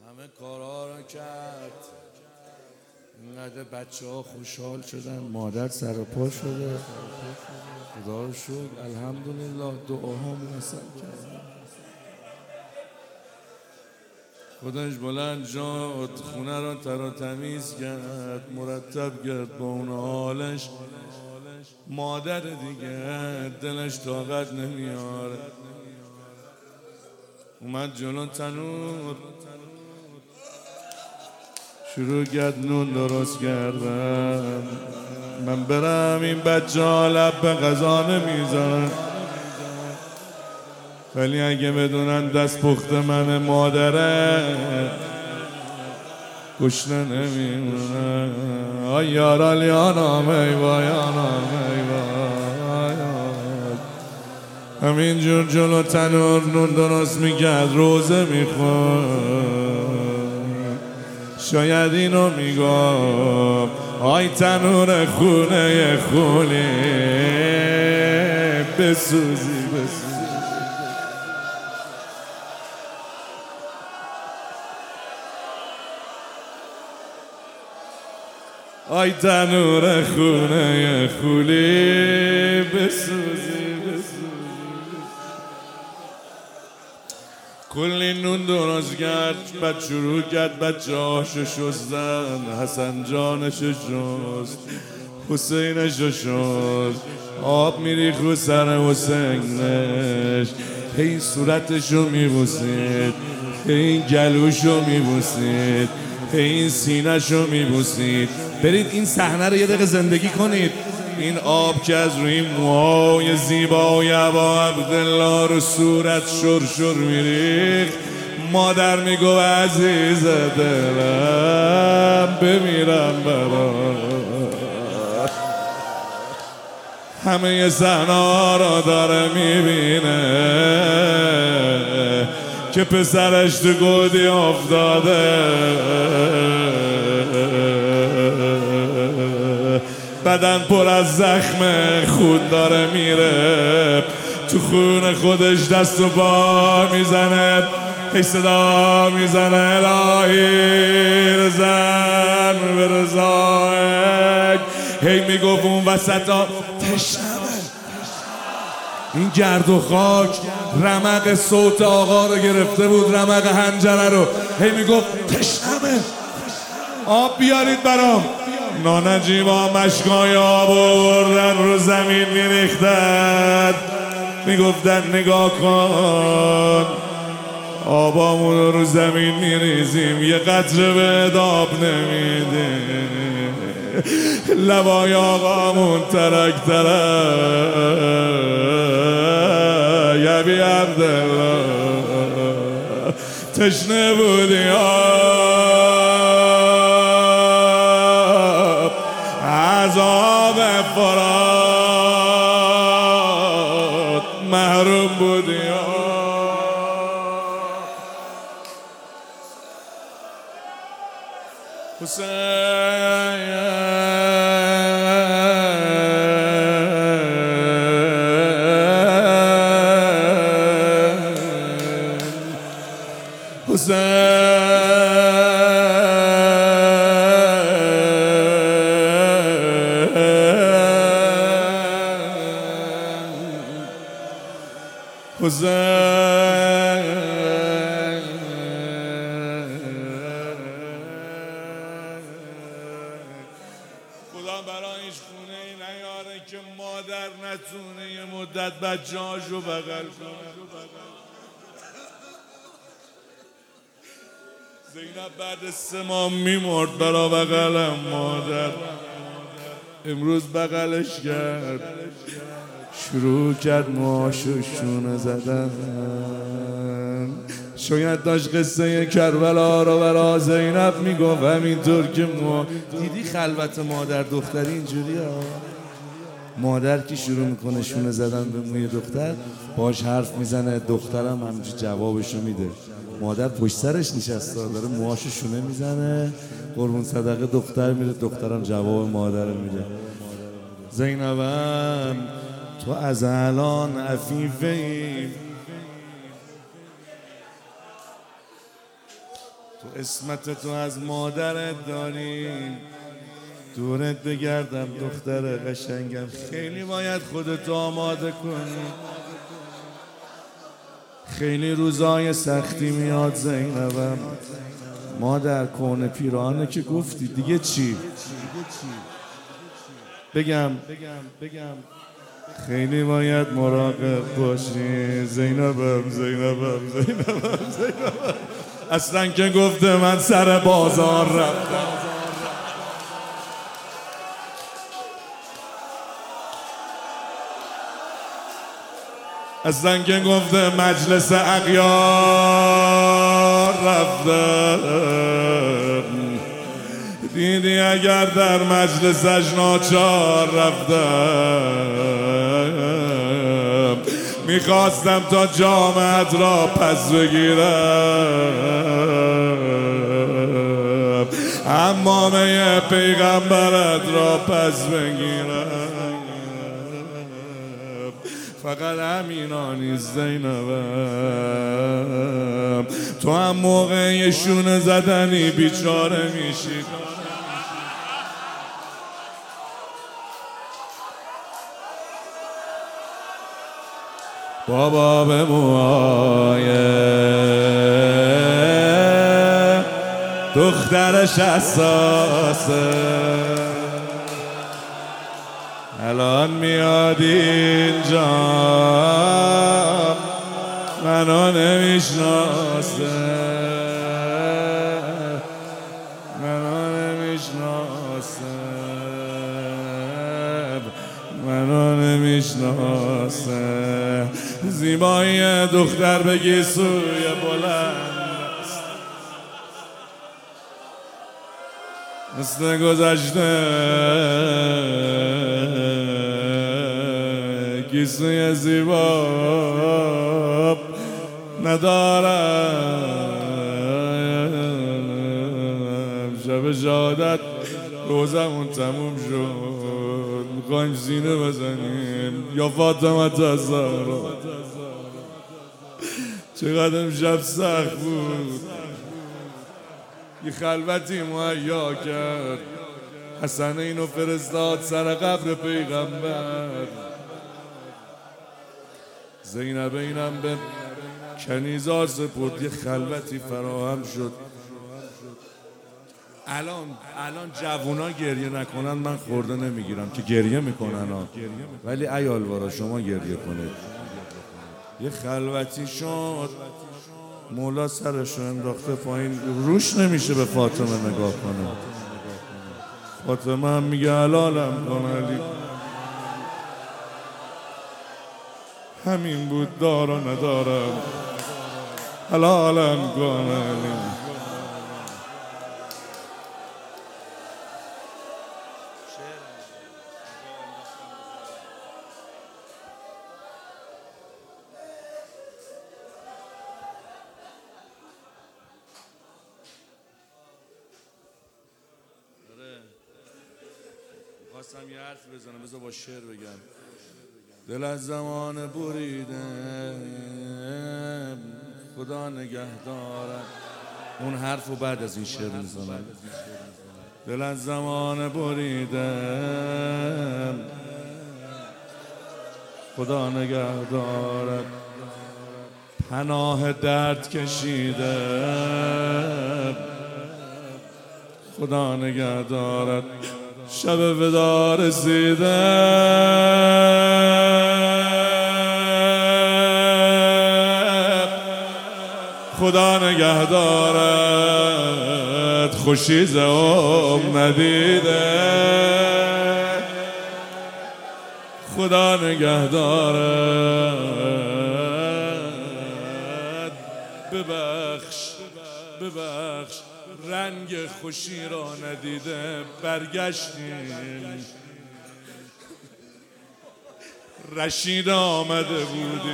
همه کارا رو کرد. اینقدر بچه ها خوشحال شدن، مادر سر پا شده. خدا رو شکر، الحمدلله دعاها موثر کرد. خودش بلند شد، خونه را تر و تمیز کرد، مرتب کرد با اون حالش. مادر دیگه دلش طاقت نمیاره، اومد جلو تنور، شروع کرد نون درست کردن. من برم این بچه ها لب به غذا نمیزنن، ولی اگه بدونن دست پخت من مادره گشنه نمیمونن. آی یارال یانام ای وای یانام ای وای. همینجور جلو تنور نون درست میکرد، روزه میخورد. شاید اینو میگم آی تنور خونه خونی بسوزی بسوزی. آی تنور خونه خونی بسوزی. کلی نون درست کرد، بعد شروع کرد بچه هاشو شستن. حسن جانشو شست، حسینشو شست، آب میریخ رو سر حسینش، هی صورتشو میبوسید، هی گلوشو میبوسید، هی سینه‌شو میبوسید. برید این صحنه رو یه دقیقه زندگی کنید. این آب که از روی موهای زیبای ابا عبدالله رو صورت شرشر میریخت. مادر میگو عزیز دلم بمیرم برات. همه صحنه ها رو داره میبینه که پسرش تو گودی افتاده، بدن پر از زخم، خون داره میره تو خون خودش، دست و پا میزنه، هی صدا میزنه الهی رزن به رضایک. هی میگفت اون وسطا تشنمه. این گرد و خاک رمق صوت آقا رو گرفته بود، رمق حنجره رو. هی میگفت تشنمه، آب بیارید برام. نانجیبا مشکای آب آوردن رو زمین میریختن، میگفتن نگاه کن آبامون رو زمین میریزیم، یه قطره به آب نمیدیم. لبای آقامون ترک ترک یبی عبدالله تشنه بودی عذاب فرات محروم بودی. حسین خدا برای هیچ خونه ای نیاره که مادر نتونه یه مدت بچه هاشو بغل کنه. زینب بعد 3 ماه میمرد برا بغلم مادر. امروز بغلش کرد، شروع کرد موهاشو شونه زدن. شاید داشت قصه کربلا رو برا زینب میگفت، همینطور که دیدی خلوت مادر دختری اینجوری ها. مادر که شروع میکنه شونه زدن به موی دختر، باش حرف میزنه، دخترم همینجوری جوابشو میده. مادر پشت سرش نشسته داره موهاشو شونه میزنه، قربون صدقه دختر میره، دخترم جواب مادر میده. زینبم تو از الان عفیفه ای، تو اسمت تو از مادرت داریم، دورت بگردم دختر قشنگم. خیلی باید خودتو آماده کنی، خیلی روزای سختی میاد زینبم. مادر کون پیرانه که گفتی دیگه چی بگم؟ خیلی باید مراقب باشی زینبم. اصلا که گفته من سر بازار رفتم، اصلا که گفته مجلس اغیار رفتم. دیدی اگر در مجلسش ناچار رفتم، میخواستم تا جامت را پس بگیرم، عمامه پیغمبرت را پس بگیرم. فقط همینا نیست زینبم، تو هم موقع یه شونه زدنی بیچاره میشی. بابا به موهای دخترش حساسه، الان میاد اینجا منو نمیشناسه، منو نمیشناسه. زیبایی دختر بگی سوی بلند است، مثل گذشته گیسوی زیبا ندارم. شب شهادت روزمون تموم شد، میخوایم سینه بزنیم یا فاطمه الزهرا. چقدر امشب سخت بود، یه خلوتی مهیا کرد، حسنین و فرستاد سر قبر پیغمبر. زینب اینم به کنیزار سپرد، یه خلوتی فراهم شد. الان جوونا گریه نکنن من خورده نمیگیرم که گریه میکنن ولی عیالوارا شما گریه کنید. یه خلوتی شد، مولا سرشو انداخته پایین، روش نمیشه به فاطمه نگاه کنه. فاطمه هم میگه حلالم کن علی. همین بود دار و ندارم، حلالم کن علی. خواستم یه حرف بزنم، بذار با شعر بگم. دل از زمان بریده خدا نگه دارد. اون حرفو بعد از این شعر میزنم. دل از زمان بریده خدا نگه دارد، پناه درد کشیده خدا نگه دارد. شب ودا رسیده خدا نگه دارد، خوشیز ندیده خدا نگه دارد. ببخش رنگ خوشی را ندیده برگشتیم، رشید آمده بودی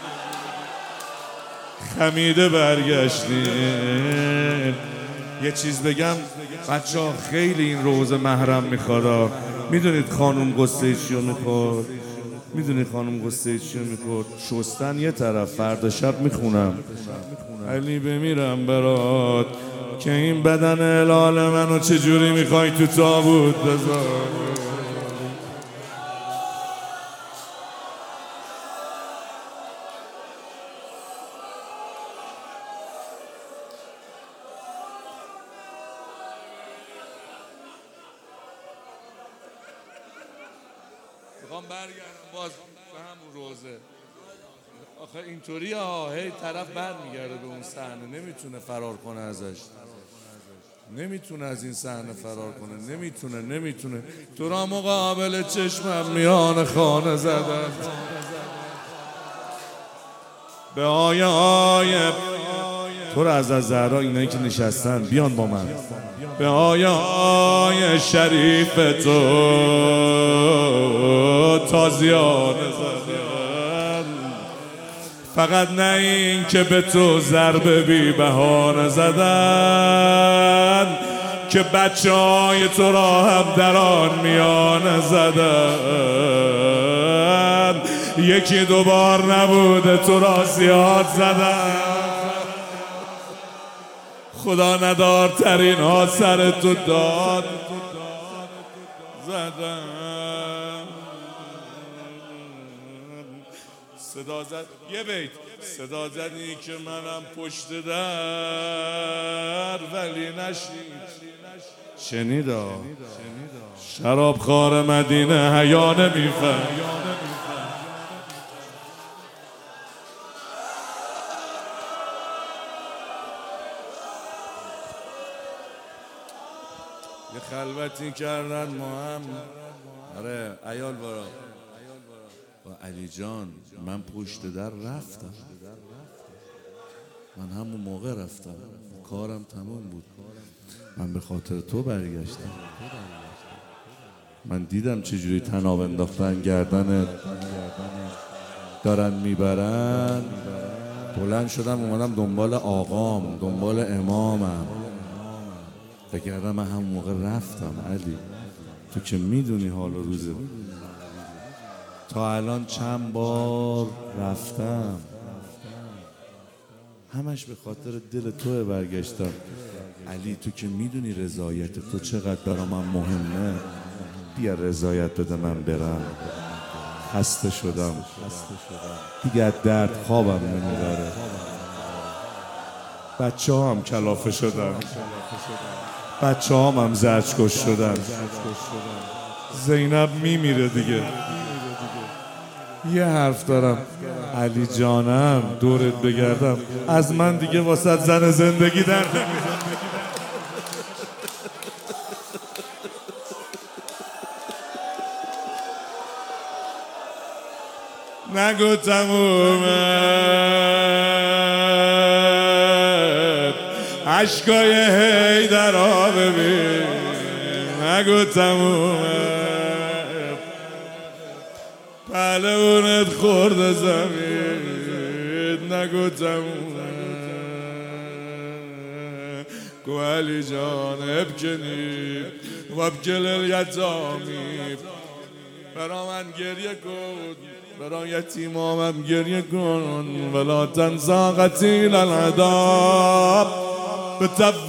خمیده برگشتیم. یه چیز بگم بچه ها، خیلی این روز محرم میخواد. میدونید خانوم قصه چیو میخورد؟ میدونید خانوم قصه چیو میخورد؟ شستن یه طرف، فردا شب میخونم علی بمیرم برات. که این بدن الال منو چجوری میخوای تو تابوت بذار. میخوام برگردم باز به همون روزه. آخه اینطوری هی طرف برمیگرده به اون صحنه، نمیتونه فرار کنه ازش، نمیتونه از این صحنه فرار کنه، نمیتونه. تو را مقابل چشمم میان خانه زدن، به آیه تو را از زهرا اینایی که نشستن بیان با من، به آیه شریف تو تازیانه زدن. فقط نه این که به تو ضربه بی بهانه زدن، که بچه های تو را هم در آن میانه زدن. یکی دوبار نبوده تو را زیاد زدن. خدا ندارترین ها سر تو داد زدن. صدا زد یه بیت، صدا زدی که منم پشت در ولی نشنید. شنیدا شراب خوار مدینه حیا نمیفهم. یه خلوتی کردن ما هم. آره عیال برا با علی جان، من پشت در رفتم، من همون موقع رفتم، کارم تمام بود، من به خاطر تو برگشتم. من دیدم چجوری تناب انداختن گردن دارن میبرن، بلند شدم اومدم دنبال آقام، دنبال امامم، بگردم من همون موقع رفتم. علی تو که میدونی حال و روزه، تا الان چند بار رفتم، همش به خاطر دل توه برگشتم. علی تو که میدونی رضایت تو چقدر برا من مهمه، بیا رضایت بده من برم، خسته شدم دیگه، درد خوابم نمیبره، بچه هم کلافه شدن، بچه هم زجرکش شدن، زینب میمیره دیگه. یه حرف دارم علی جانم، دورت بگردم، از من دیگه واسه زن زندگی در نمیاد. نگو تمومه عشقای حیدرا ببین، نگو تمومه پهلوونت خورده زمین، نگو تمومه. گو علی جان ابکنی و ابکل الیتامی، برا من گریه کن، برا یتیمامم گریه کن، ولا تنسا قتیل العذاب به طف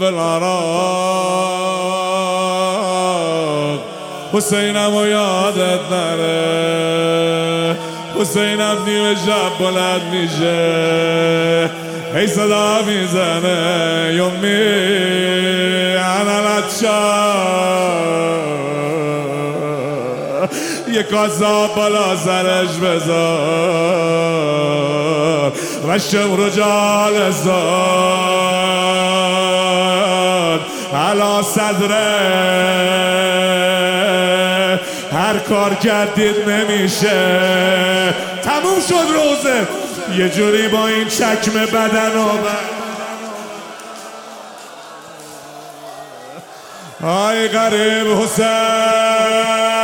العراق. حسینم و یادت نره، حسینم نیمه شب بلند میشه، هی صدا میزنه یومی انالتشا، یه کاسا بالا سرش بذار، رشم رجال زاد علا صدره، هر کار کردید نمیشه، تموم شد روزه، یه جوری با این چکم بدن و آی غریب حسین.